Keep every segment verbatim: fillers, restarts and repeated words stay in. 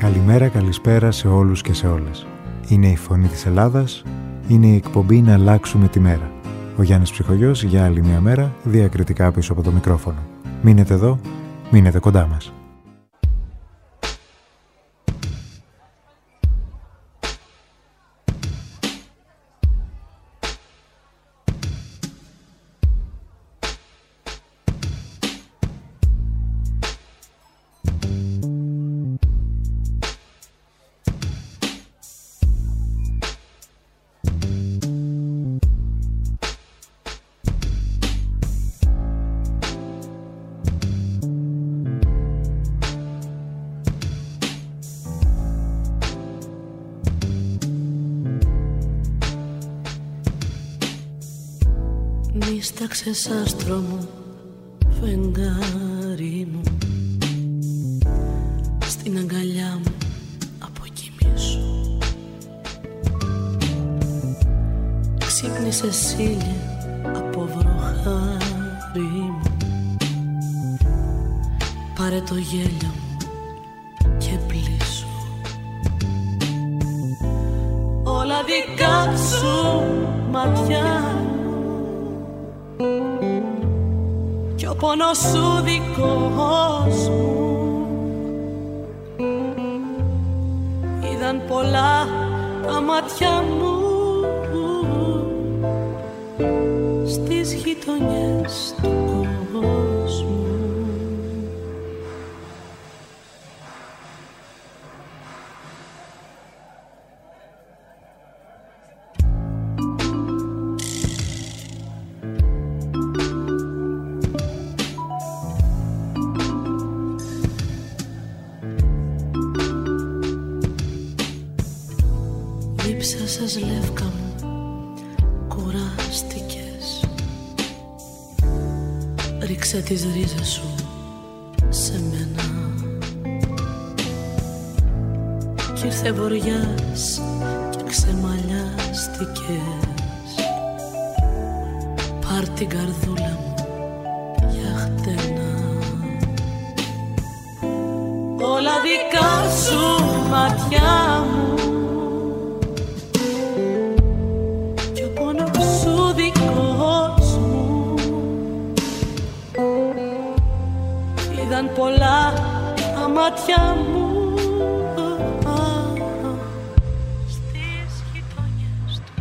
Καλημέρα, καλησπέρα σε όλους και σε όλες. Είναι η Φωνή της Ελλάδας, είναι η εκπομπή «Να αλλάξουμε τη μέρα». Ο Γιάννης Ψυχογιός για άλλη μια μέρα, διακριτικά πίσω από το μικρόφωνο. Μείνετε εδώ, μείνετε κοντά μας. Νίσταξες άστρο μου, φεγγάρι μου, στην αγκαλιά μου αποκοιμήσου. Ξύπνησες ήλια από βροχάρι μου, πάρε το γέλιο μου και πλήσου. Όλα δικά σου ματιά κι ο πόνος σου δικός μου. Είδαν πολλά τα μάτια μου στις γειτονιές του κόσμου. Δίψασες λεύκα μου, κουράστηκες. Ρίξε τις ρίζες σου σε μένα κι ήρθε βοριάς και ξεμαλιάστηκες. Πάρ' την καρδούλα μου για χτένα. Όλα δικά σου ματιά μου πολλά τα μάτια μου στις γειτονιές του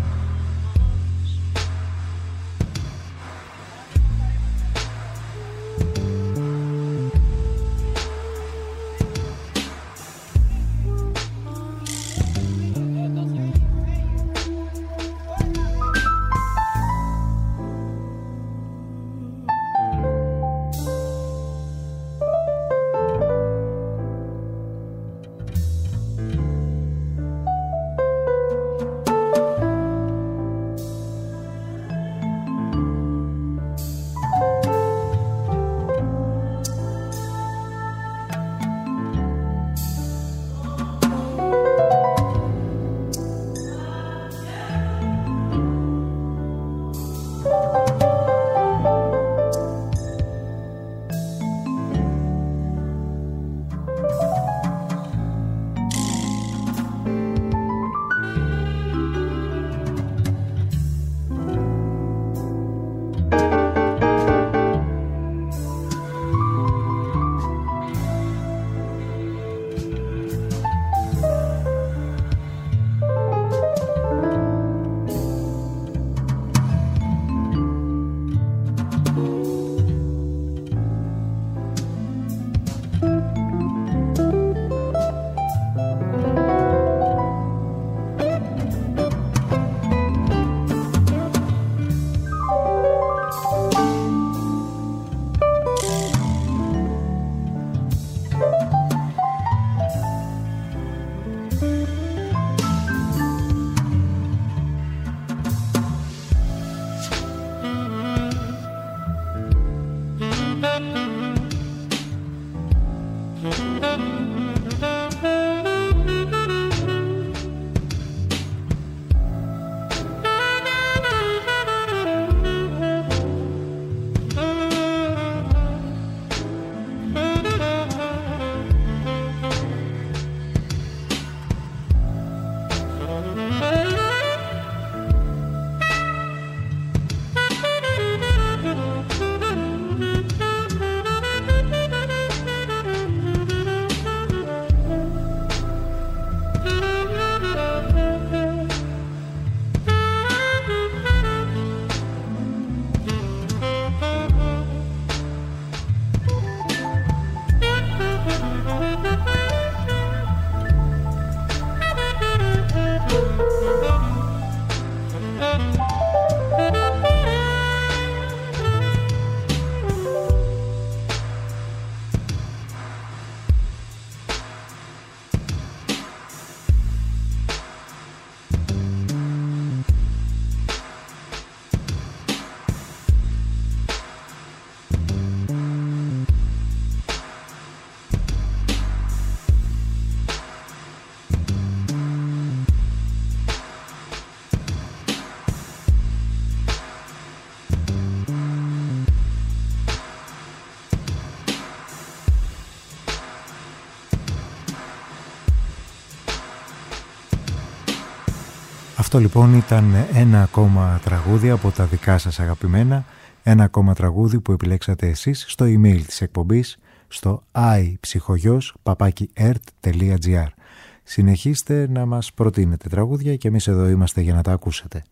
Αυτό λοιπόν ήταν ένα ακόμα τραγούδι από τα δικά σας αγαπημένα, ένα ακόμα τραγούδι που επιλέξατε εσείς στο email της εκπομπής στο iψυχογιός παπάκι ερτ τελεία τζι άρ. Συνεχίστε να μας προτείνετε τραγούδια και εμείς εδώ είμαστε για να τα ακούσετε.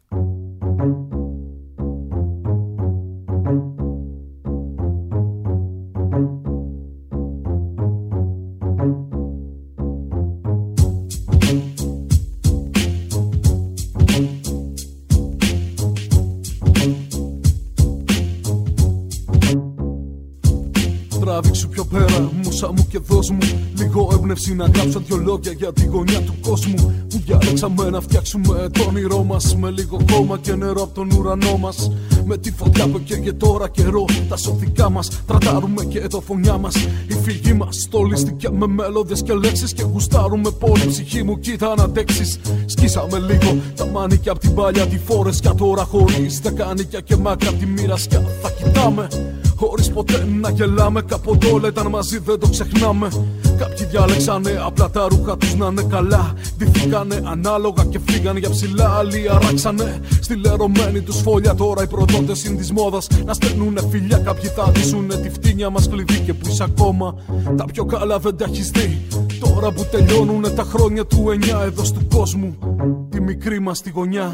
Τράβηξου πιο πέρα, μουσα μου και δώσ' μου λίγο έμπνευση να γράψω δυο λόγια για τη γωνιά του κόσμου που διάλεξαμε να φτιάξουμε το όνειρό μας με λίγο χώμα και νερό από τον ουρανό μας. Με τη φωτιά που καίγε τώρα καιρό, τα σωθικά μας τραντάρουμε και το φωνιά μας. Η φυγή μας στολίστηκε με μέλωδες και λέξεις και γουστάρουμε πολύ. Ψυχή μου κοίτα να αντέξεις. Σκίσαμε λίγο τα μανίκια απ' την παλιά τη φόρεσια, τώρα χωρίς τα κάνικια και μάκρα απ' τη μοιρασιά θα κοιτάμε. Χωρίς ποτέ να γελάμε, κάποτε όλα ήταν μαζί, δεν το ξεχνάμε. Κάποιοι διάλεξανε απλά τα ρούχα τους να είναι καλά. Ντυθήκανε ανάλογα και φύγανε για ψηλά. Άλλοι αράξανε στη λερωμένη τους φόλια. Τώρα οι προδότες είναι της μόδας να στέλνουνε φιλιά. Κάποιοι θα δείσουνε τη φτύνια μας κλειδί και που είσαι ακόμα. Τα πιο καλά δεν τα έχεις δει. Τώρα που τελειώνουνε τα χρόνια του εννιά εδώ του κόσμου, τη μικρή μας τη γωνιά.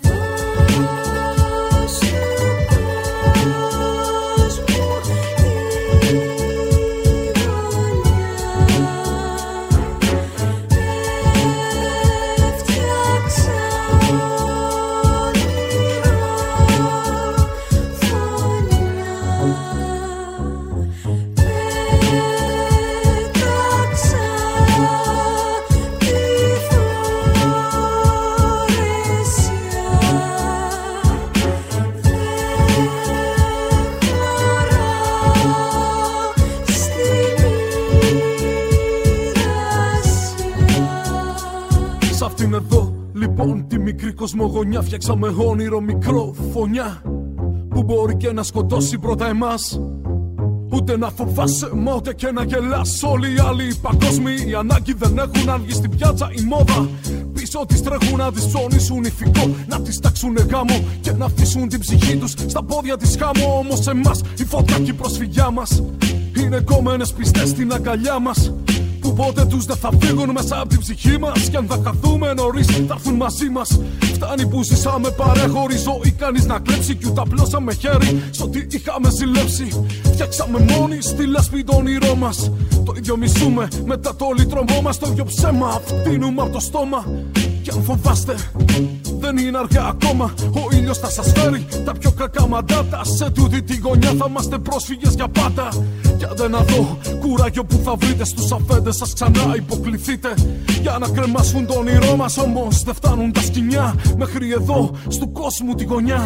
Εδώ, λοιπόν, τη μικρή κοσμογονιά φτιάξαμε όνειρο μικρό φωνιά που μπορεί και να σκοτώσει πρώτα εμάς. Ούτε να φοβάσαι, μα ούτε και να γελάς. Όλοι οι άλλοι παγκόσμιοι ανάγκη δεν έχουν αν βγει στην πιάτσα η μόδα. Πίσω τις τρέχουν να τις ψωνίσουν ηφικό, να τις τάξουνε γάμο και να αφήσουν την ψυχή τους στα πόδια της χάμω. Όμως εμάς η φωτιά και η προσφυγιά μας είναι κόμενες πιστές στην αγκαλιά μας, που ποτέ τους δεν θα φύγουν μέσα από την ψυχή μας. Κι αν θα χαθούμε νωρίς θα έρθουν μαζί μας. Φτάνει που ζήσαμε παρέχωρη ζωή, κανείς να κλέψει κι ούτε απλώσαμε χέρι σ' ό,τι είχαμε ζηλέψει. Φτιάξαμε μόνοι στη λάσπη το όνειρό μας. Το ίδιο μισούμε μετά το λιτρωμό μας. Το ίδιο ψέμα φτύνουμε από το στόμα. Κι αν φοβάστε δεν είναι αργά ακόμα. Ο ήλιος θα σας φέρει τα πιο κακά μαντάτα. Σε τούτη τη γωνιά θα είμαστε πρόσφυγες για πάντα. Κι αν δεν να δω κουράγιο που θα βρείτε στους αφέντες σας ξανά υποκληθείτε για να κρεμάσουν το όνειρό μας. Όμως δεν φτάνουν τα σκοινιά μέχρι εδώ στου κόσμου τη γωνιά.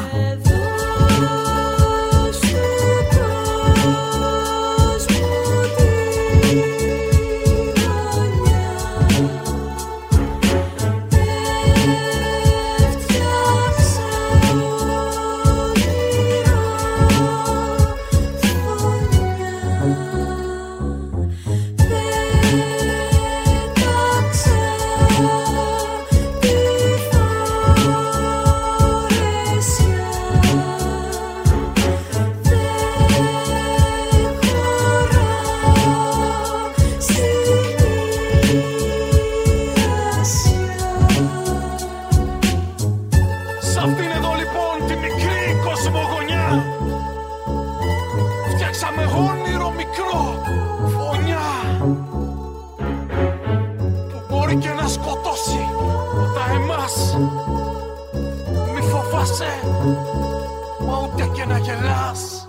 γελάς. Μη φοβάσαι, μα ούτε και να γελάς.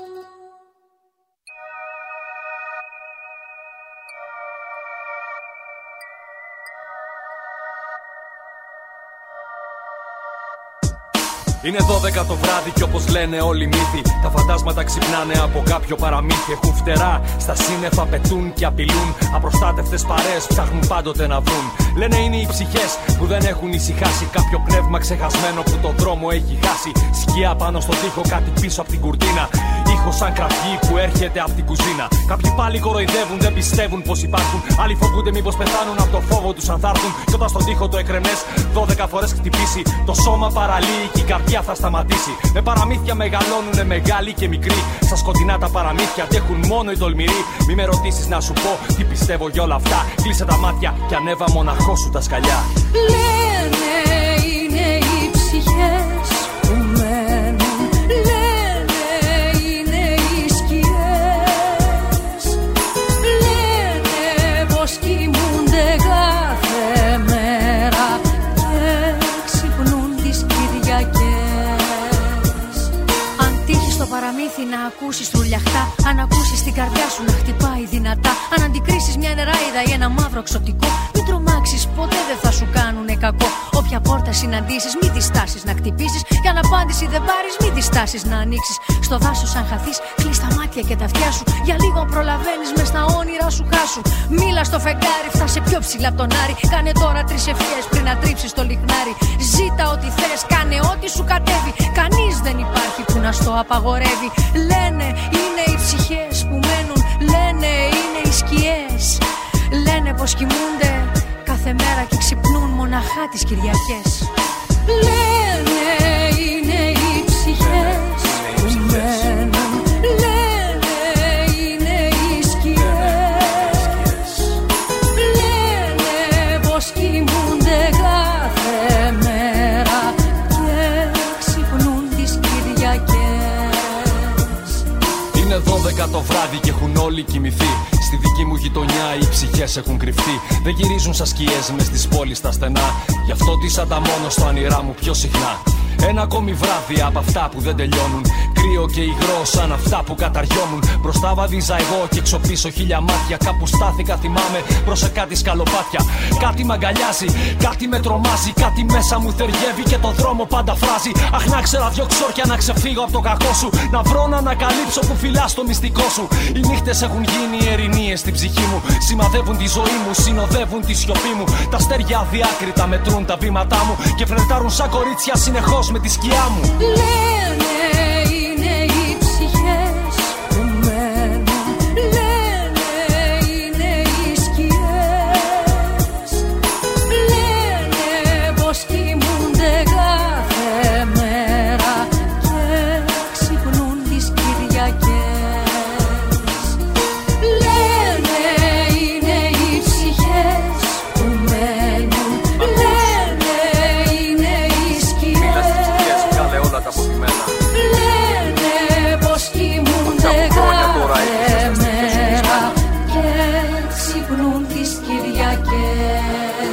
Είναι δώδεκα το βράδυ και όπως λένε όλοι οι μύθοι, τα φαντάσματα ξυπνάνε από κάποιο παραμύθι. Έχουν φτερά, στα σύννεφα πετούν και απειλούν. Απροστάτευτες παρέες ψάχνουν πάντοτε να βρουν. Λένε είναι οι ψυχές που δεν έχουν ησυχάσει. Κάποιο πνεύμα ξεχασμένο που το δρόμο έχει χάσει. Σκιά πάνω στον τοίχο, κάτι πίσω από την κουρτίνα. Ήχος σαν κραυγή που έρχεται από την κουζίνα. Κάποιοι πάλι κοροϊδεύουν, δεν πιστεύουν πως υπάρχουν. Άλλοι φοβούνται μήπως πεθάνουν από το φόβο τους αν θα έρθουν. Κι όταν στον τοίχο το εκρεμές δώδεκα φορές χτυπήσει, το σώμα παραλύει και η καρδιά θα σταματήσει. Με παραμύθια μεγαλώνουνε μεγάλοι και μικροί. Στα σκοτεινά τα παραμύθια αντέχουν μόνο οι τολμηροί. Μη με ρωτήσεις να σου πω τι πιστεύω για όλα αυτά. Κλείσε τα μάτια και ανέβα μοναχό σου τα σκαλιά. Λένε είναι οι ψυχές που μένουν. Λένε είναι οι σκιές. Λένε πως κοιμούνται κάθε μέρα και ξυπνούν τις Κυριακές. Αν τύχεις στο παραμύθι να ακούσεις τρουλιαχτά, αν ακούσεις την καρδιά σου να χτυπάει δυνατά, αν αντικρίσεις μια νεράιδα ή ένα μαύρο ξωτικό, μην τρομάξεις, ποτέ δεν θα σου κάνουνε κακό. Όποια πόρτα συναντήσεις, μην διστάσεις να χτυπήσεις. Για να απάντηση δεν πάρεις, μην διστάσεις να ανοίξεις. Στο δάσος αν χαθείς, κλείς τα μάτια και τα αυτιά σου. Για λίγο προλαβαίνεις μες στα όνειρά σου χάσου. Μίλα στο φεγγάρι, φτάσε πιο ψηλά από τον Άρη. Κάνε τώρα τρεις ευχές πριν να τρίψεις το λιχνάρι. Ζήτα ό,τι θες, κάνε ό,τι σου κατέβει. Κανείς δεν υπάρχει που να στο απαγορεύει. Λένε είναι οι ψυχές που μένουν. Λένε είναι οι σκιές. Λένε πως κοιμούνται κάθε μέρα και ξυπνούν μοναχά τις Κυριακές. Λένε είναι οι ψυχές που μένουν. Λένε είναι οι σκιές. Λένε πως κοιμούνται κάθε μέρα και ξυπνούν τις Κυριακές. Είναι δώδεκα το βράδυ και έχουν όλοι κοιμηθεί. Στη δική μου γειτονιά οι ψυχές έχουν κρυφτεί. Δεν γυρίζουν σαν σκιές μες στις πόλεις στα στενά. Γι' αυτό τις ανταμώνω στα όνειρά μου πιο συχνά. Ένα ακόμη βράδυ από αυτά που δεν τελειώνουν. Κρύο και υγρό σαν αυτά που καταριώνουν. Μπροστά βαδίζα εγώ και έξω πίσω χίλια μάτια. Κάπου στάθηκα, θυμάμαι, προς κάτι σκαλοπάτια. Κάτι μ' αγκαλιάζει, κάτι με τρομάζει. Κάτι μέσα μου θεριεύει και το δρόμο πάντα φράζει. Αχ, να ξέρα δυο ξόρκια να ξεφύγω από το κακό σου. Να βρω να ανακαλύψω που φυλάς το μυστικό σου. Οι νύχτες έχουν γίνει ερηνίες στην ψυχή μου. Σημαδεύουν τη ζωή μου, συνοδεύουν τη σιωπή μου. Τα αστέρια αδιάκριτα μετρούν τα βήματά μου και φλερτάρουν σαν κορίτσια συνεχώς με τη σκιά μου. Λένε είναι οι ψυχές που μένουν. Λένε είναι οι σκιές. Λένε πως κοιμούνται κάθε μέρα και ξυπνούν τις Κυριακές. Λένε είναι οι ψυχές που μένουν. Λένε είναι οι σκιές. Όλα τα αποτυμένα. Λένε πως κοιμούνται κάθε μέρα και ξυπνούν τις Κυριακές.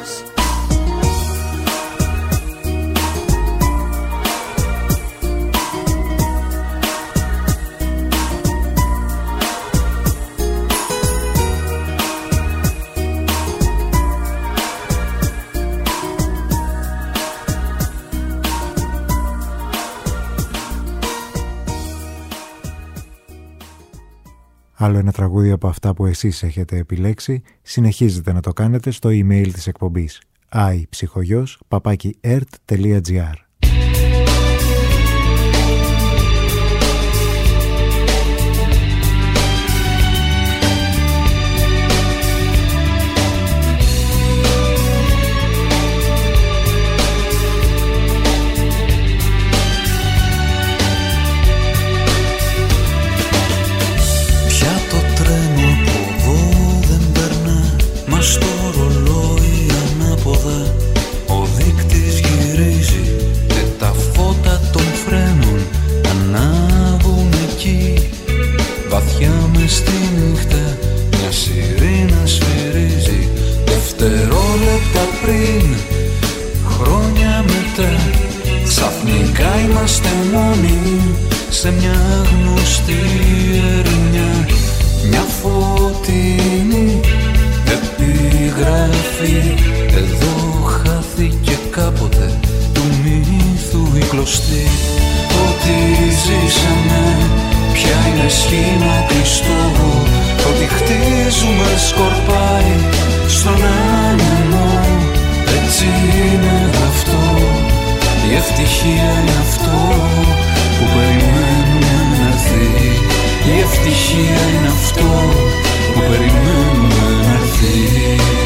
Άλλο ένα τραγούδι από αυτά που εσείς έχετε επιλέξει, συνεχίζετε να το κάνετε στο email της εκπομπής aiψυχογιός παπάκι ερτ τελεία τζι άρ. Στο ρολόι ανάποδα ο δείκτης γυρίζει και τα φώτα των φρένων ανάβουν εκεί. Βαθιά μες στη νύχτα μια σιρήνα σφυρίζει. Δευτερόλεπτα πριν είμαστε μόνοι σε μια γνωστή ερημιά, μια φωτεινή επιγραφή. Εδώ χάθηκε κάποτε του μύθου η κλωστή. Ό,τι ζήσαμε πια είναι σχήμα κλειστό. Ό,τι χτίζουμε σκορπάει στον άνεμο. Έτσι είναι αυτό, η ευτυχία είναι αυτό που περιμένουμε να έρθει. Η ευτυχία είναι αυτό που περιμένουμε να έρθει.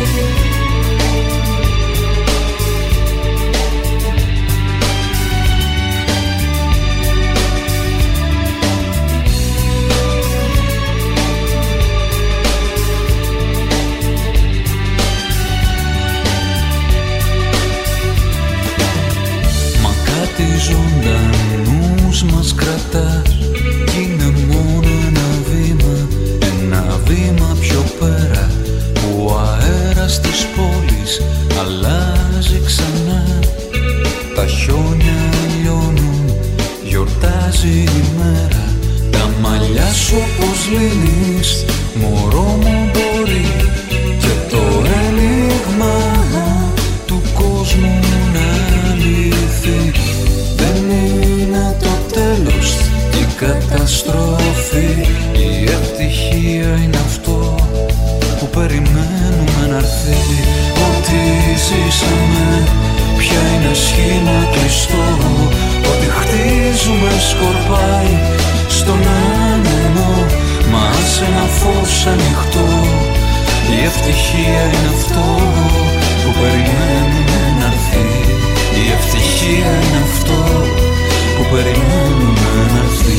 Ζωντανούς μας κρατά κι είναι μόνο ένα βήμα, ένα βήμα πιο πέρα που ο αέρας της πόλης αλλάζει ξανά. Τα χιόνια λιώνουν, γιορτάζει η μέρα. Τα μαλλιά σου όπως λύνεις, μωρό μου μπορεί, και το ένιγμα του κόσμου να λυθεί. Δεν είναι το τέλος, η καταστροφή. Η ευτυχία είναι αυτό που περιμένουμε να έρθει. Ό,τι ζήσαμε πια είναι σχήμα κλειστό. Ό,τι χτίζουμε σκορπάει στον άνεμο. Μα σε ένα φως ανοιχτό. Η ευτυχία είναι αυτό που περιμένουμε να έρθει. Η ευτυχία είναι αυτό που περιμένουμε να έρθει.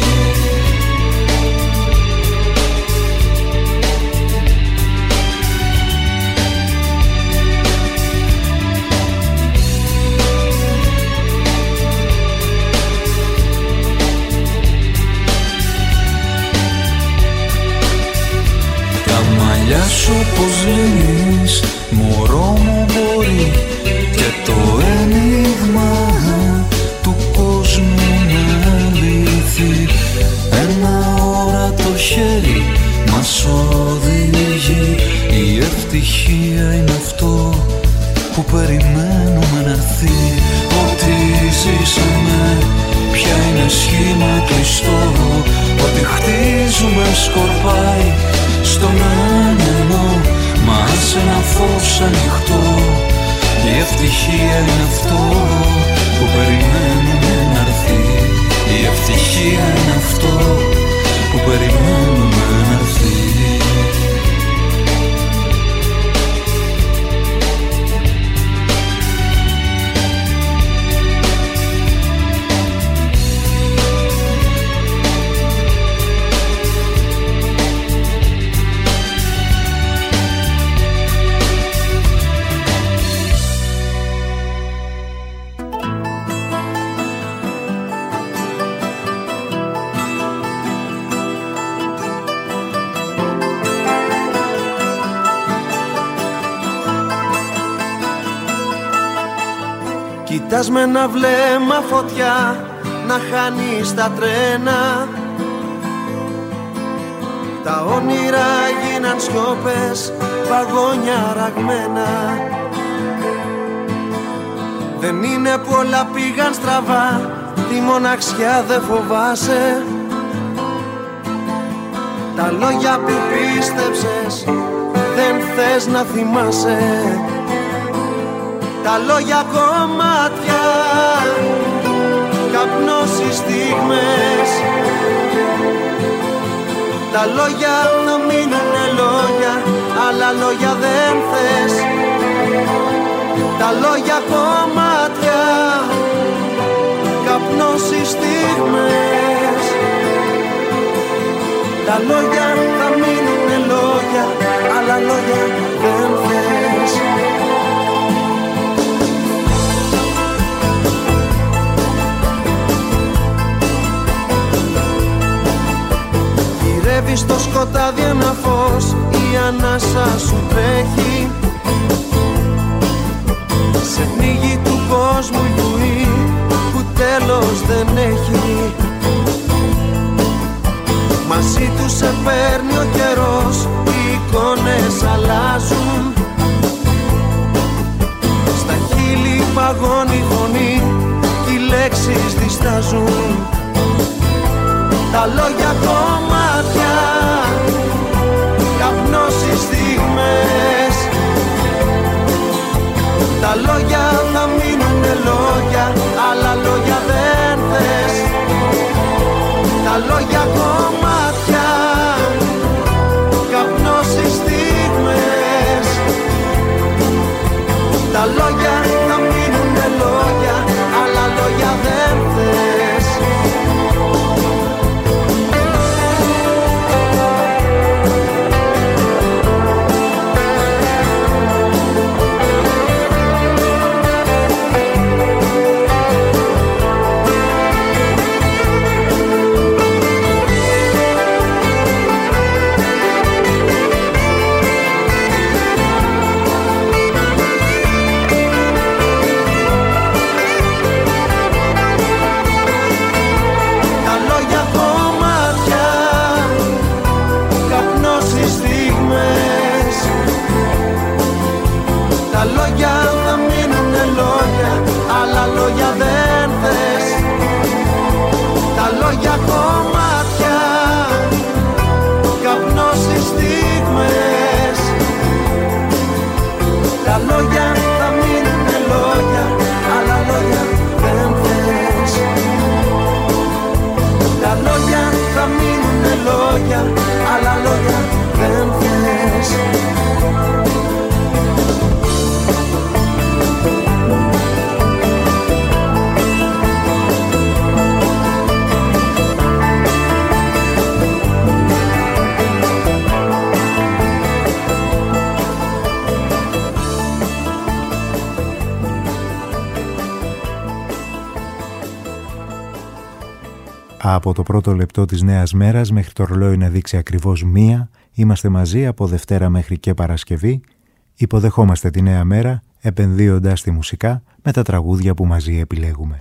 Τα μαλλιά σου πως λύνεις, μωρό μου μπορεί, και το ένιγμα του κόσμου να λυθεί. Ένα όρατο χέρι μας οδηγεί. Η ευτυχία είναι αυτό που περιμένουμε να έρθει. Ό,τι ζήσαμε πια είναι σχήμα κλειστό. Ό,τι χτίζουμε σκορπάει στον άνεμο. Μα σε ένα φως ανοιχτό. Η ευτυχία είναι αυτό που περιμένουμε να έρθει. Η ευτυχία είναι αυτό που περιμένουμε να έρθει. Κοιτάς με ένα βλέμμα φωτιά να χάνεις τα τρένα. Τα όνειρα γίναν σιώπες, παγόνια ραγμένα. Δεν είναι που όλα πήγαν στραβά, τη μοναξιά δεν φοβάσαι. Τα λόγια που πίστεψες δεν θες να θυμάσαι. Τα λόγια κομμάτια, καπνός οι στιγμές. Τα λόγια θα μείνουνε λόγια, άλλα λόγια δεν θες. Τα λόγια κομμάτια, καπνός οι στιγμές. Τα λόγια θα μείνουνε λόγια, άλλα λόγια δεν θες. Γυρεύει στο σκοτάδι ένα φως, η ανάσα σου τρέχει. Σε πνίγει του κόσμου η βουή που τέλος δεν έχει. Μαζί του σε παίρνει ο καιρός, οι εικόνες αλλάζουν. Στα χείλη παγώνει η φωνή κι οι λέξεις διστάζουν. Τα λόγια κομμάτια, καπνός οι στιγμές. Τα λόγια θα μείνουνε λόγια, άλλα λόγια δεν θες. Τα λόγια κομμάτια, καπνός οι στιγμές. Τα λόγια θα μείνουνε λόγια, άλλα λόγια δεν θες. Τα λόγια θα μείνουνε λόγια, άλλα λόγια δεν θες. Τα λόγια κομμάτια, καπνός οι στιγμές. Τα λόγια θα μείνουνε λόγια, άλλα λόγια δεν θες. Τα λόγια θα μείνουνε λόγια, άλλα λόγια δεν θες. Από το πρώτο λεπτό της νέας μέρας μέχρι το ρολόι να δείξει ακριβώς μία, είμαστε μαζί από Δευτέρα μέχρι και Παρασκευή. Υποδεχόμαστε τη νέα μέρα επενδύοντας τη μουσικά με τα τραγούδια που μαζί επιλέγουμε.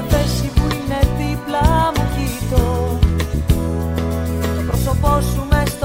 Πρόσωπό σου μες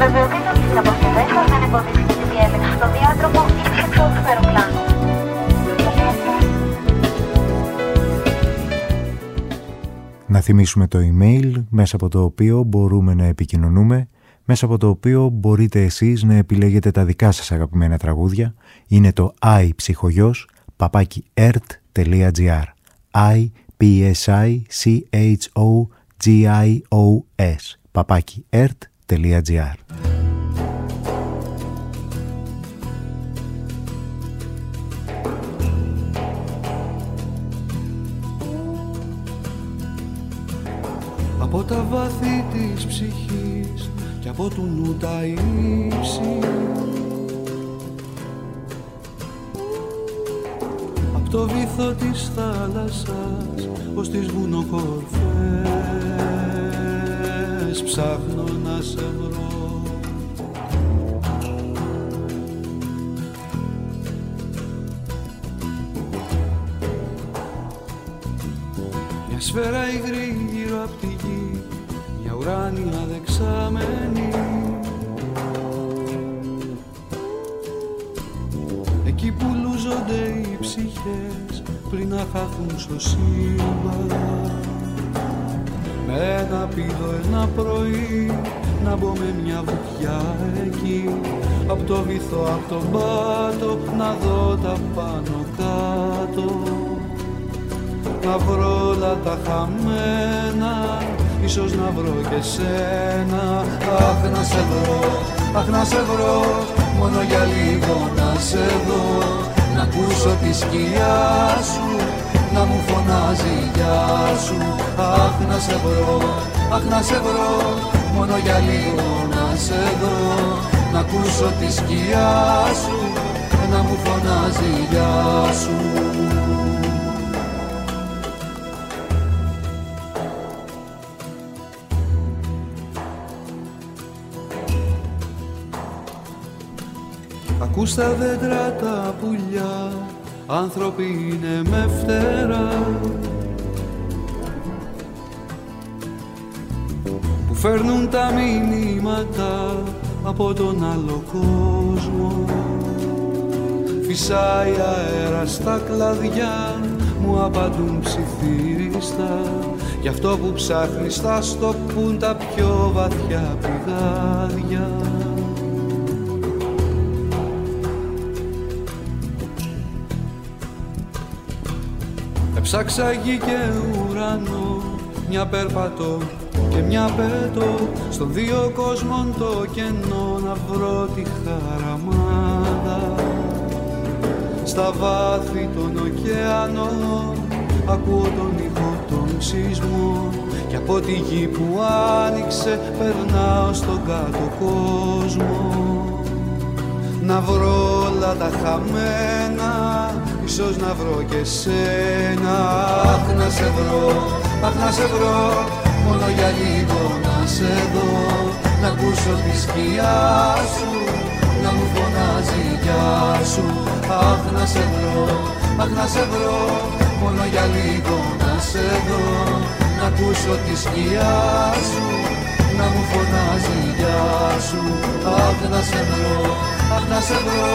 Βεβαιωθείτε ότι στην αποσκευή σας δεν εμποδίζεται την διέμενα στο διάδρομο ή της εξόδου του αεροπλάνου. Να θυμίσουμε το email μέσα από το οποίο μπορούμε να επικοινωνούμε, μέσα από το οποίο μπορείτε εσείς να επιλέγετε τα δικά σας αγαπημένα τραγούδια. Είναι το iPsychogos παπάκι ερτ τελεία τζι άρ i p s i c h o g i o s παπάκι ερτ τελεία τζι άρ. Από τα βάθη της ψυχής και από του νου τα ύψη, απ' το βυθό της θάλασσας ως τις βουνοκορφές ψάχνω να σε βρω. Μια σφαίρα υγρή γύρω απ' τη γη, μια ουράνια δεξάμενη, εκεί που λούζονται οι ψυχές πριν να χαθούν στο σύμπαν. Με ένα πήδο ένα πρωί να μπω με μια βουτιά εκεί, απ' το βυθό, απ' τον πάτο να δω τα πάνω κάτω, να βρω όλα τα χαμένα, ίσως να βρω και σένα. Αχ να σε βρω, αχ να σε βρω, μόνο για λίγο να σε δω, να ακούσω τη σκιά σου, να μου φωνάζει γεια σου. Αχ να σε βρω, αχ να σε βρω, μόνο για λίγο να σε δω, να ακούσω τη σκιά σου, να μου φωνάζει γεια σου. Ακούς τα δέντρα τα πουλιά, άνθρωποι είναι με φτερά, που φέρνουν τα μηνύματα από τον άλλο κόσμο. Φυσάει αέρα στα κλαδιά, μου απαντούν ψιθύριστα, γι' αυτό που ψάχνεις θα στο πουν τα πιο βαθιά πηγάδια. Ψάξα γη και ουρανό, μια περπατώ και μια πέτω, στον δύο κόσμων το κενό να βρω τη χαραμάδα. Στα βάθη των ωκεανών ακούω τον ήχο των σεισμών, και από τη γη που άνοιξε περνάω στον κάτω κόσμο. Να βρω όλα τα χαμένα, ίσως να βρω και σένα. Αχ να σε βρω, αχ να σε βρω, μόνο για λίγο να σε δω, να ακούσω τη σκιά σου, να μου φωνάζει γεια σου. Αχ να σε βρω, αχ να σε βρω, μόνο για λίγο να σε δω, να ακούσω τη σκιά σου, να μου φωνάζει γεια σου. Αχ να σε βρω, αχ να σε βρω,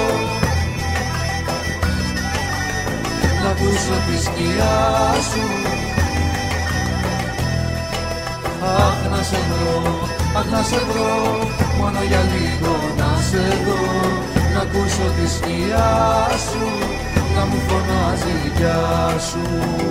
να ακούσω τη σκιά σου. Αχ να σε βρω, αχ να σε βρω, μόνο για λίγο να σε δω, να ακούσω τη σκιά σου, να μου φωνάζει γεια σου.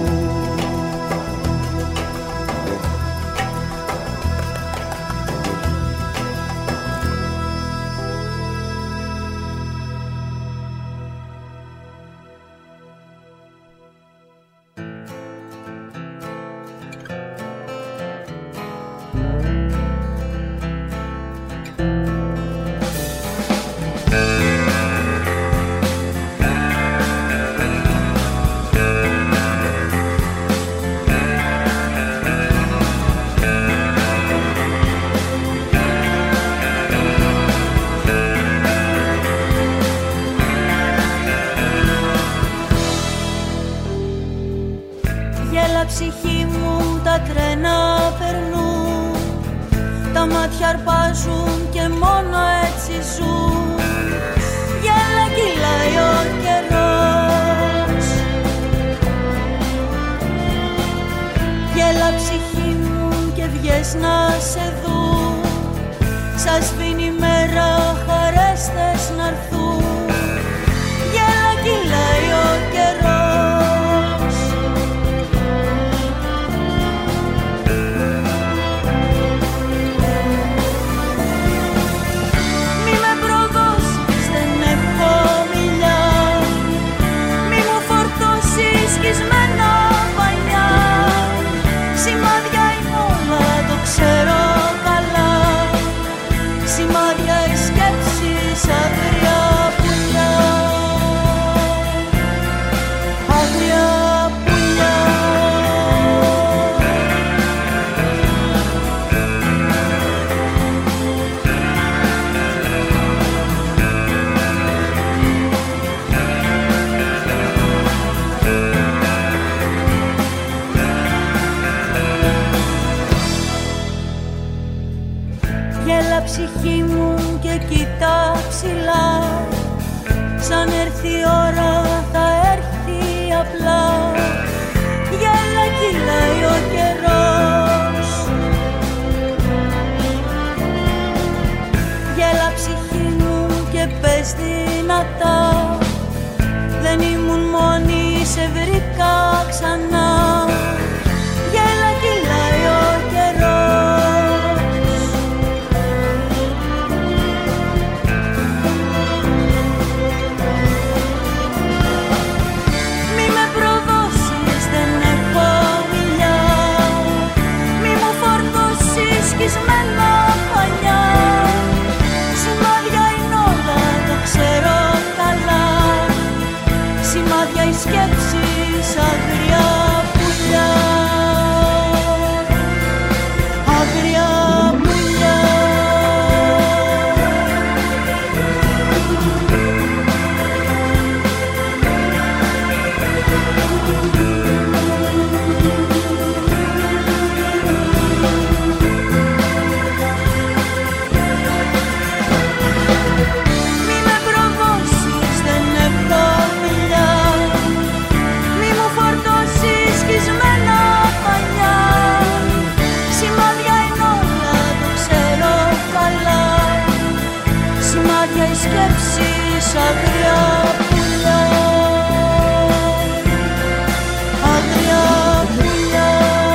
ψυχή μου τα τρένα περνούν, τα μάτια αρπάζουν και μόνο θες να σε δουν. Σας σβήνει η μέρα, χαρές θες να έρθουν. Γέλα κυλάει ο καιρός. Μη με προδώσεις, δεν έχω μιλιά. Μη μου φορτώσεις σκισμένα πανιά. Σημάδια είναι όλα, το ξέρω καλά. Σημάδια οι σκέψεις, άγρια πουλιά. Άγρια πουλιά. Γέλα ψυχή μου και κοίτα ψηλά. Σαν έρθει η ώρα θα έρθει απλά. Γέλα κυλάει ο καιρός. Γέλα ψυχή μου και πες δυνατά. Δεν ήμουν μόνη, σε βρήκα ξανά. Γέλα κυλάει ο καιρός. Σκισμένα πανιά. Σημάδια είναι όλα, το ξέρω καλά. Σημάδια οι σκέψεις, άγρια πουλιά. Άγρια πουλιά. Σκέψεις, άγρια πουλιά. Άγρια πουλιά.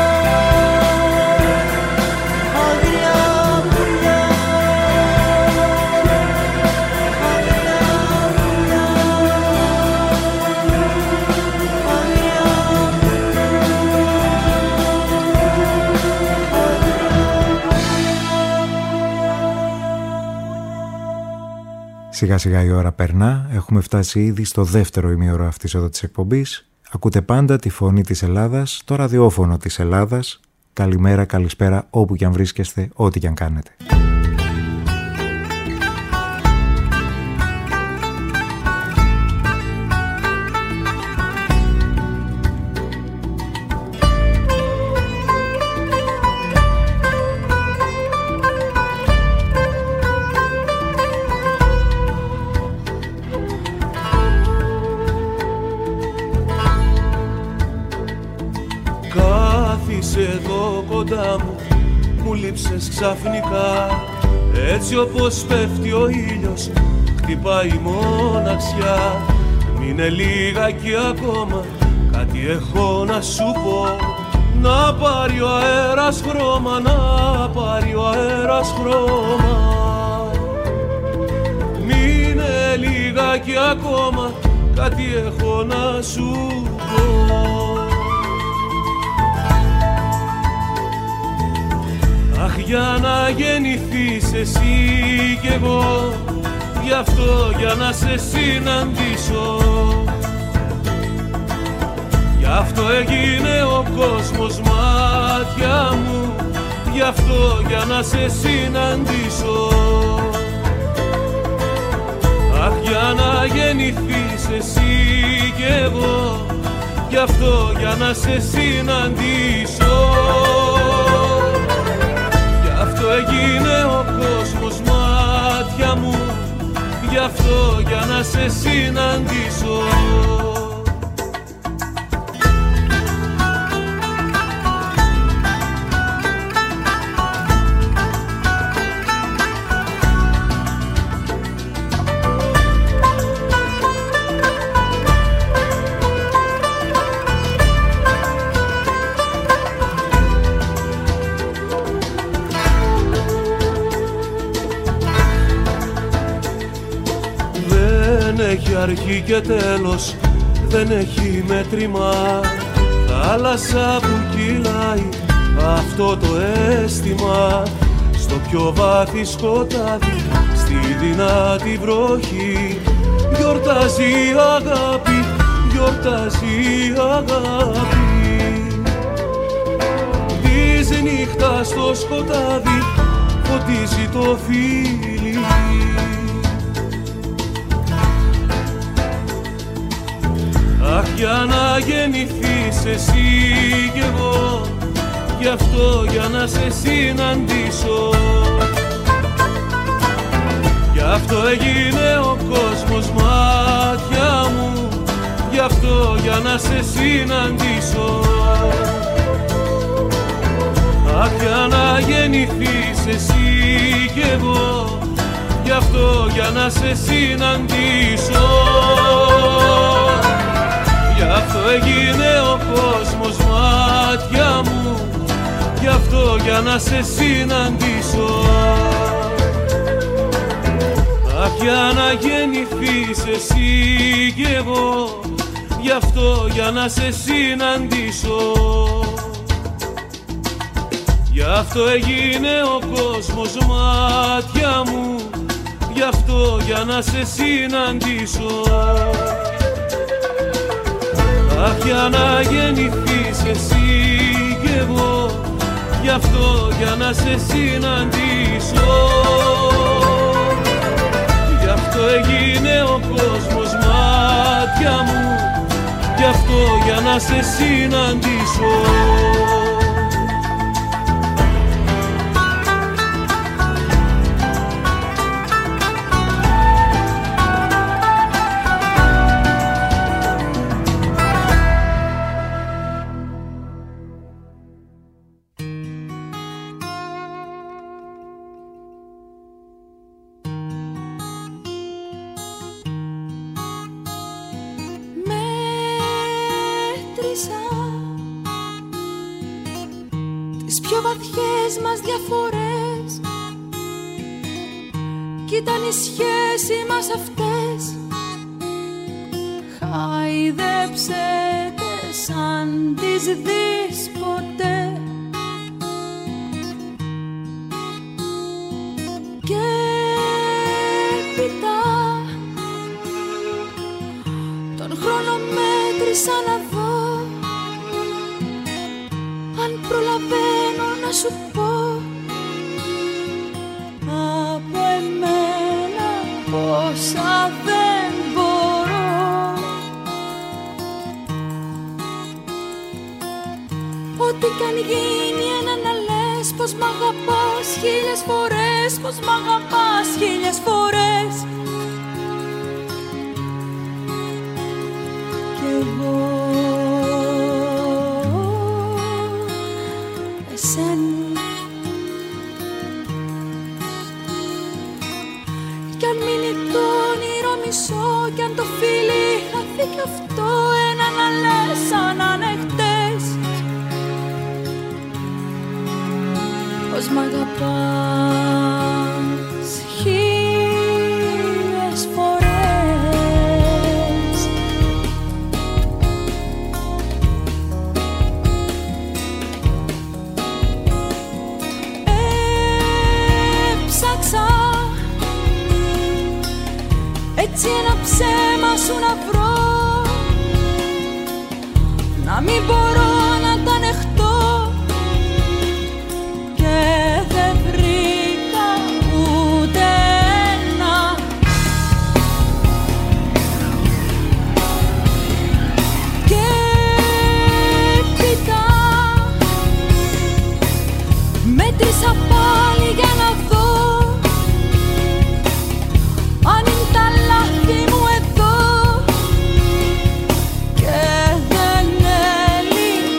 Άγρια πουλιά. Σιγά σιγά η ώρα περνά, έχουμε φτάσει ήδη στο δεύτερο ημίωρο αυτής εδώ της εκπομπής. Ακούτε πάντα τη φωνή της Ελλάδας, το ραδιόφωνο της Ελλάδας. Καλημέρα, καλησπέρα, όπου κι αν βρίσκεστε, ό,τι κι αν κάνετε. Εδώ κοντά μου, μου λείψες ξαφνικά. Έτσι όπως πέφτει ο ήλιος, χτυπάει η μοναξιά. Μείνε λίγακι ακόμα, κάτι έχω να σου πω. Να πάρει ο αέρας χρώμα, να πάρει ο αέρας χρώμα. Μείνε λίγακι ακόμα, κάτι έχω να σου πω. Αχ, για να γεννηθείς εσύ κι εγώ, γι' αυτό για να σε συναντήσω. Γι' αυτό έγινε ο κόσμος μάτια μου, γι' αυτό για να σε συναντήσω. Αχ, για να γεννηθείς εσύ κι εγώ, γι' αυτό για να σε συναντήσω. Αυτό έγινε ο κόσμος μάτια μου, γι' αυτό για να σε συναντήσω. δεν έχει αρχή και τέλος, δεν έχει μέτρημα. Θάλασσα που κυλάει αυτό το αίσθημα, στο πιο βάθη σκοτάδι, στη δυνατή βροχή. Γιορτάζει η αγάπη, γιορτάζει η αγάπη. Της νύχτας στο σκοτάδι φωτίζει το φίλι. Αχ, για να γεννηθείς εσύ κι εγώ, γι' αυτό για να σε συναντήσω. Γι' αυτό έγινε ο κόσμος μάτια μου, γι' αυτό για να σε συναντήσω. Αχ, για να γεννηθείς εσύ κι εγώ, γι' αυτό για να σε συναντήσω. Γι' αυτό έγινε ο κόσμος μάτια μου, γι' αυτό για να σε συναντήσω. Αχ, για να γεννηθείς εσύ κι εγώ, γι' αυτό για να σε συναντήσω. Γι' αυτό έγινε ο κόσμος μάτια μου, γι' αυτό για να σε συναντήσω. Αχ, για να γεννηθείς εσύ κι εγώ, γι' αυτό για να σε συναντήσω. Γι' αυτό έγινε ο κόσμος μάτια μου, γι' αυτό για να σε συναντήσω. Τις πιο βαθιές μας διαφορές κι ήταν οι σχέσεις μας αυτές. Χάιδεψε τες αν τις δεις ποτέ. Και έπειτα τον χρόνο μέτρησα να δω αν προλαβαίνω να σου πω από εμένα πόσα δεν μπορώ. Ό,τι κι αν γίνει ένα να λες πως μ' αγαπάς χίλιες φορές, πως μ' αγαπάς χίλιες φορές. Κι εγώ κι αν μείνει το όνειρο μισό, κι αν το φίλι χαθεί κι αυτό, ένα να λες σαν να είναι χτες πως μ' αγαπάς χίλιες φορές. Έψαξα έτσι ένα ψέμα σου να βρω, να μην μπορώ να τα ανεχτώ, και δεν βρήκα ούτε ένα. Και έπειτα μέτρησα πάλι για να δω αν είναι τα λάθη μου εδώ, και δεν έλειπε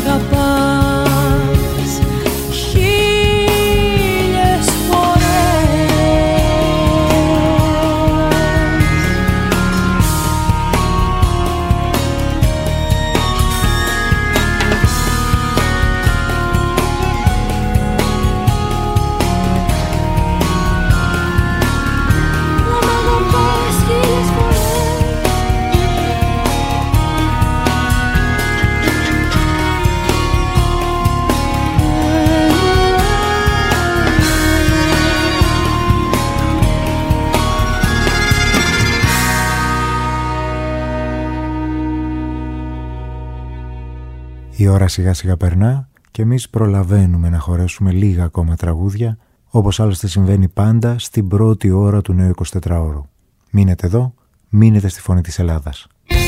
αγαπάς χίλιες φορές. Η ώρα σιγά σιγά περνά και εμείς προλαβαίνουμε να χωρέσουμε λίγα ακόμα τραγούδια, όπως άλλωστε συμβαίνει πάντα στην πρώτη ώρα του νέου εικοσιτετράωρου. Μείνετε εδώ, μείνετε στη Φωνή της Ελλάδας.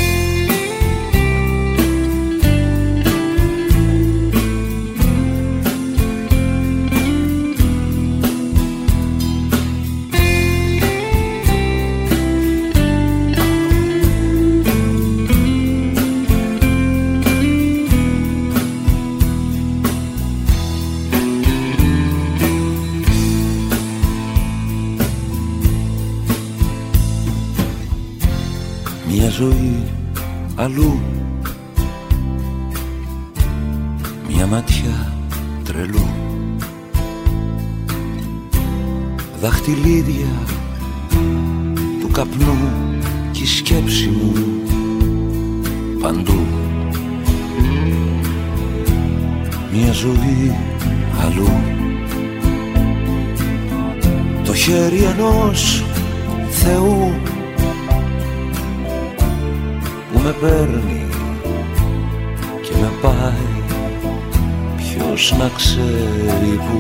Μια ζωή αλλού, μια ματιά τρελού, δαχτυλίδια του καπνού κι η σκέψη μου παντού. Μια ζωή αλλού, το χέρι ενός Θεού που με παίρνει και με πάει, ποιος να ξέρει που.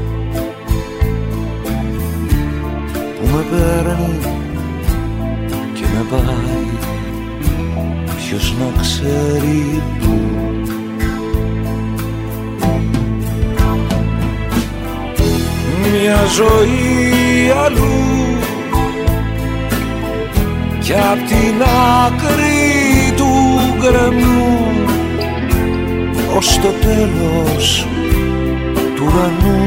Που με παίρνει και με πάει, ποιος να ξέρει που. Μια ζωή αλλού κι απ' την άκρη του γκρεμού ως το τέλος του ουρανού,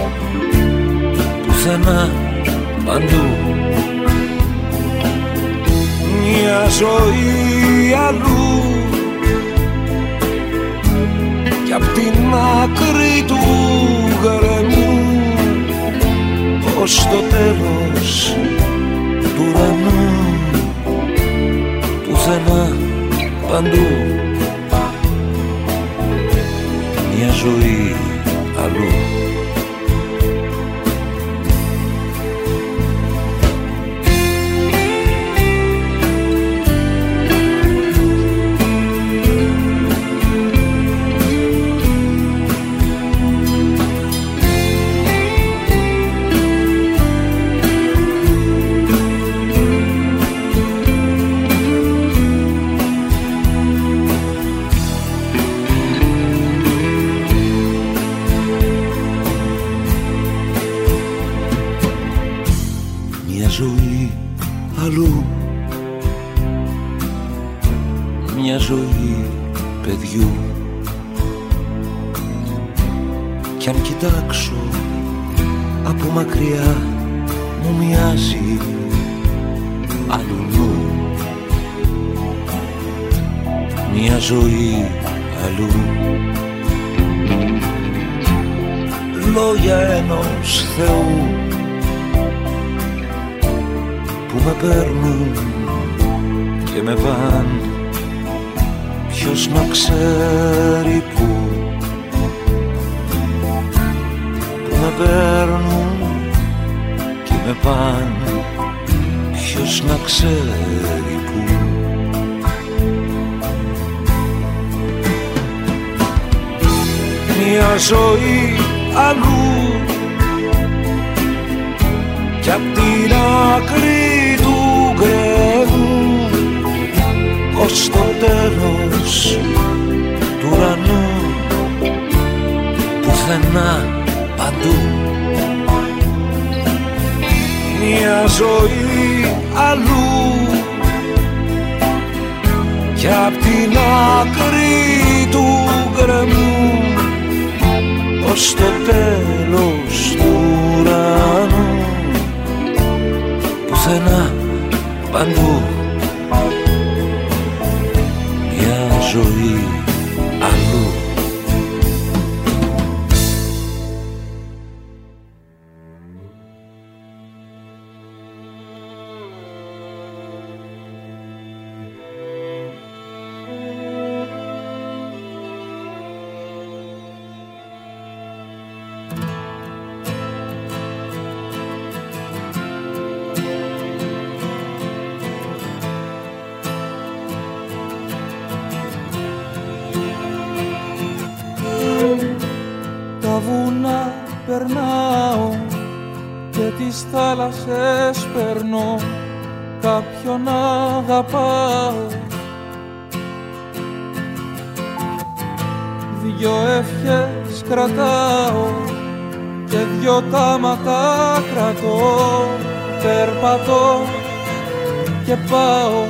πουθενά παντού. Μια ζωή αλλού κι απ' την άκρη του γκρεμού ως το τέλος του ουρανού, πουθενά παντού. Μια ζωή αλλού. Μια ζωή παιδιού κι αν κοιτάξω από μακριά μου μοιάζει αλλού. Μια ζωή αλλού, λόγια ενός Θεού που με παίρνουν και με παν, ποιος να ξέρει που. Που με παίρνουν και με παν, ποιος να ξέρει που. Μια ζωή αλλού κι απ' την άκρη του γκρεμού ως το τέλος του ουρανού, πουθενά παντού. Μια ζωή αλλού κι απ' την άκρη του γκρεμού ως το τέλος του ουρανού. Πουθενά, παντού μια ζωή αλλού. Θάλασσες περνώ, κάποιον αγαπάω. Δυο ευχές κρατάω και δυο κάματα κρατώ. Περπατώ και πάω.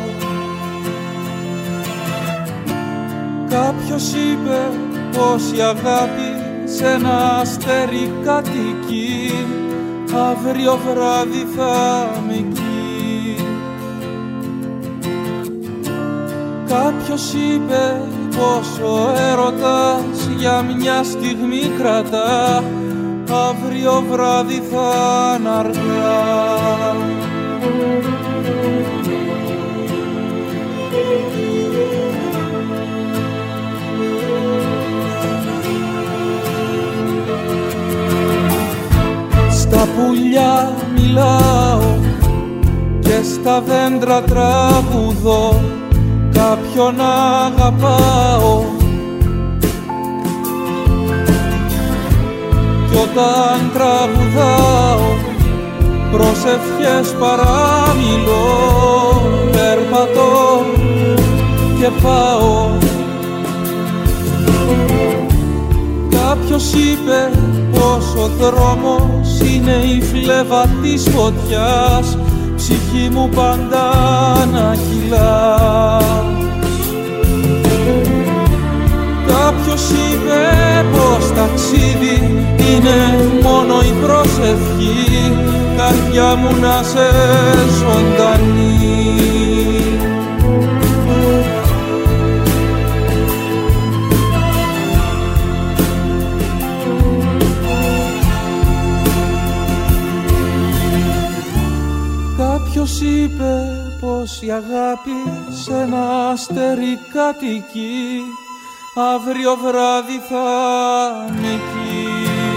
Κάποιος είπε πως η αγάπη σε ένα αστέρι κατοικεί. Αύριο βράδυ θα είμαι εκεί. Κάποιος είπε πως ο έρωτας για μια στιγμή κρατά. Αύριο βράδυ θα είναι αργά. Στα πουλιά μιλάω και στα δέντρα τραγουδώ. Κάποιον αγαπάω κι όταν τραγουδάω προσευχές παραμιλώ. Περπατώ και πάω. Κάποιος είπε πως ο δρόμος είναι η φλέβα της φωτιάς. Ψυχή μου πάντα να κυλάς. Κάποιος είπε πως ταξίδι είναι μόνο η προσευχή. Καρδιά μου να σε ζωντανή. Κάποιος είπε πως η αγάπη σε ένα αστέρι κατοικεί. Αύριο βράδυ θα είναι εκεί.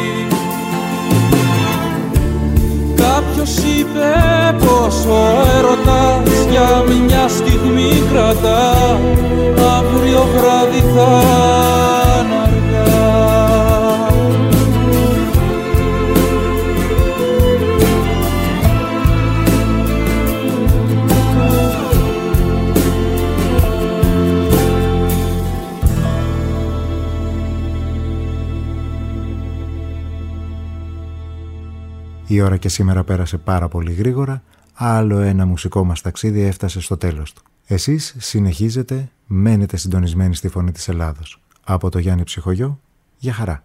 Κάποιος είπε πως ο έρωτας για μια στιγμή κρατά. Αύριο βράδυ θα είναι αργά. Η ώρα και σήμερα πέρασε πάρα πολύ γρήγορα. Άλλο ένα μουσικό μας ταξίδι έφτασε στο τέλος του. Εσείς συνεχίζετε, μένετε συντονισμένοι στη Φωνή της Ελλάδος. Από το Γιάννη Ψυχογειό, για χαρά.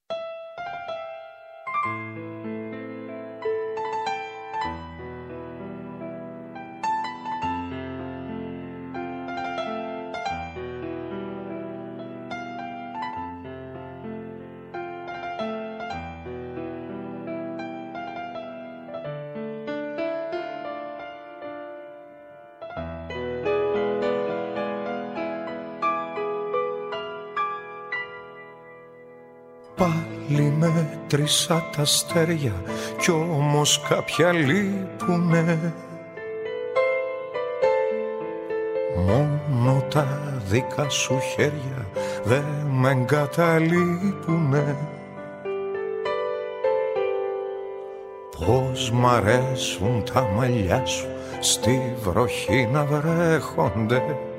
Πάλι μέτρησα τα αστέρια κι όμως κάποια λείπουνε. Μόνο τα δικά σου χέρια δε με εγκαταλείπουνε. Πώς μ' αρέσουν τα μαλλιά σου στη βροχή να βρέχονται.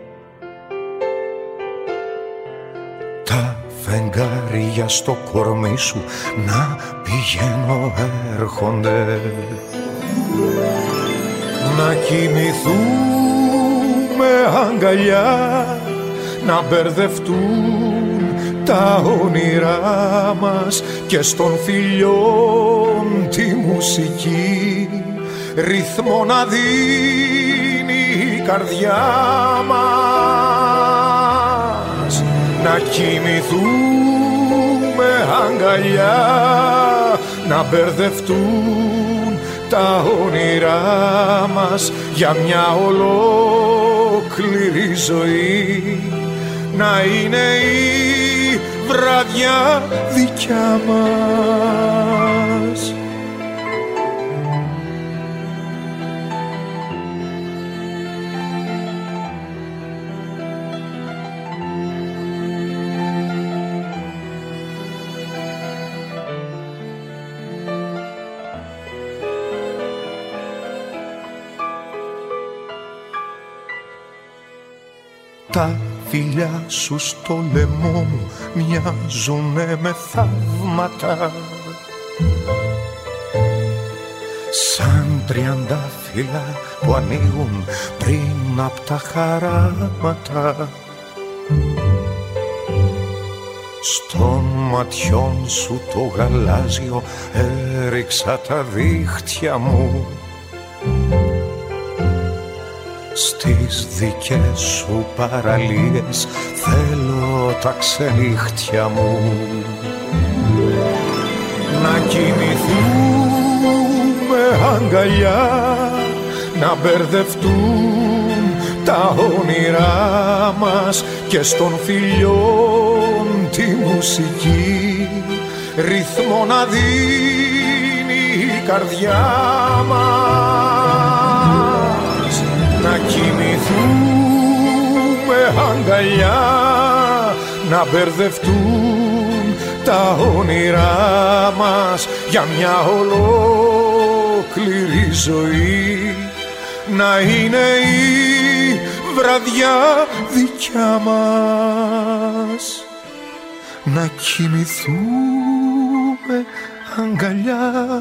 Τα φεγγάρια στο κορμί σου να πηγαίνω έρχονται. Να κοιμηθούμε αγκαλιά, να μπερδευτούν τα όνειρά μας και στον φιλιών τη μουσική ρυθμό να δίνει η καρδιά μας, να κοιμηθούμε αγκαλιά, να μπερδευτούν τα όνειρά μας για μια ολόκληρη ζωή, να είναι η βραδιά δικιά μας. Τα φιλιά σου στο λαιμό μου μοιάζουνε με θαύματα, σαν τριαντάφυλλα που ανοίγουν πριν απ' τα χαράματα. Στον ματιών σου το γαλάζιο έριξα τα δίχτυα μου, στις δικές σου παραλίες θέλω τα ξενύχτια μου, να κοιμηθούμε αγκαλιά, να μπερδευτούν τα όνειρά μας και στον φιλιών τη μουσική ρυθμό να δίνει η καρδιά μας, να κοιμηθούμε αγκαλιά, να μπερδευτούν τα όνειρά μας για μια ολόκληρη ζωή, να είναι η βραδιά δικιά μας, να κοιμηθούμε αγκαλιά.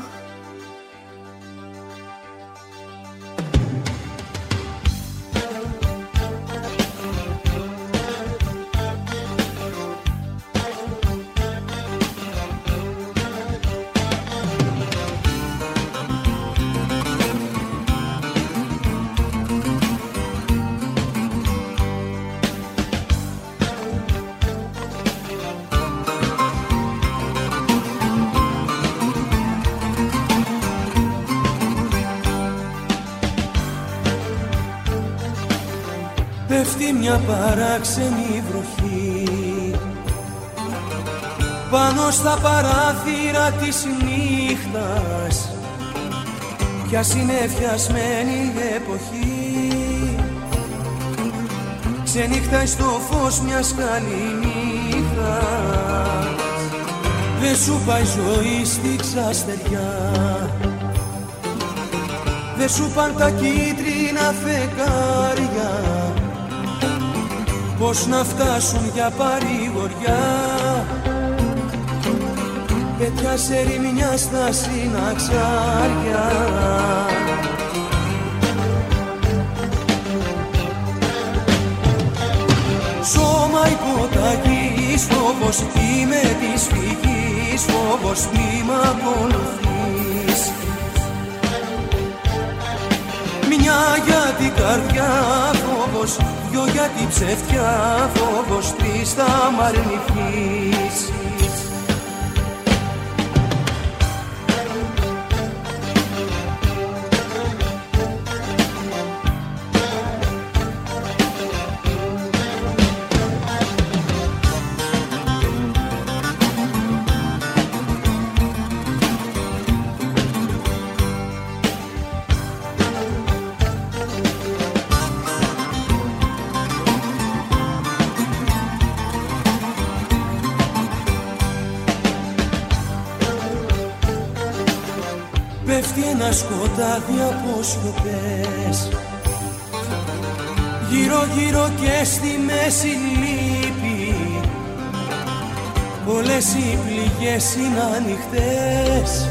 Πέφτει μια παράξενη βροχή πάνω στα παράθυρα της νύχτας, πια συνεφιασμένη εποχή, ξενύχταει στο φως μιας καληνύχτας. Δεν σου πάει ζωή στη ξαστεριά, δεν σου παν τα κίτρινα φεγγάρια, πώς να φτάσουν για παρηγοριά, πέτια σε ρημιά στα συναξάρια. Σώμα υποταγής φόβος, είμαι της φυγής φόβος, μη μ' ακολουθείς. Μια για την καρδιά φόβος, δυο για την ψευτιά φόβος, τρεις θα μ' αρνηθείς. Πέφτει ένα σκοτάδι από σιωπές, γύρω γύρω και στη μέση λύπη, όλες οι πληγές είναι ανοιχτές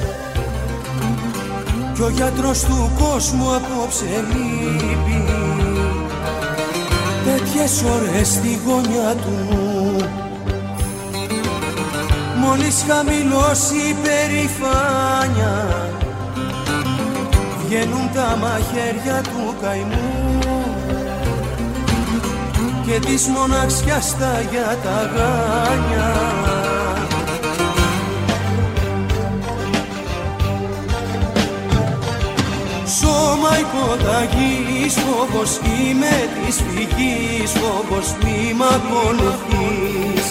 κι ο γιατρός του κόσμου απόψε λείπει. τέτοιες ώρες στη γωνιά του νου. Μόλις χαμηλώσει η περηφάνια, βγαίνουν τα μαχαίρια του καημού και της μοναξιάς τα για τα γάνια. Σώμα υποταγής φόβος, είμαι της φυγής φόβος, μη μ' ακολουθείς.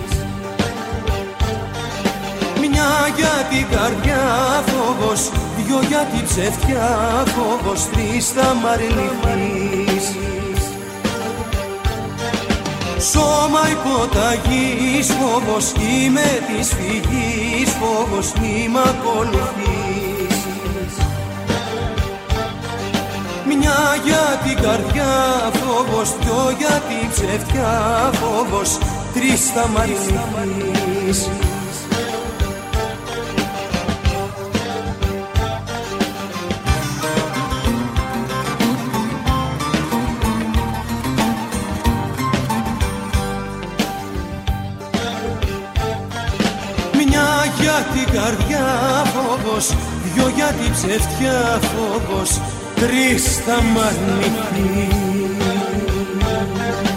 Μια για την καρδιά φόβος, δυο για την ψευτιά φόβος, τρεις θα μ' αρνηθείς. Σώμα υποταγής φόβος, είμαι της φυγής φόβος, μη μ' ακολουθείς. Μια για την καρδιά φόβος, δυο για την ψευτιά φόβος, τρεις θα μ' αρνηθείς. Για την καρδιά φόβος, δυο για την ψευτιά φόβος, τρεις θα μ' αρνηθείς.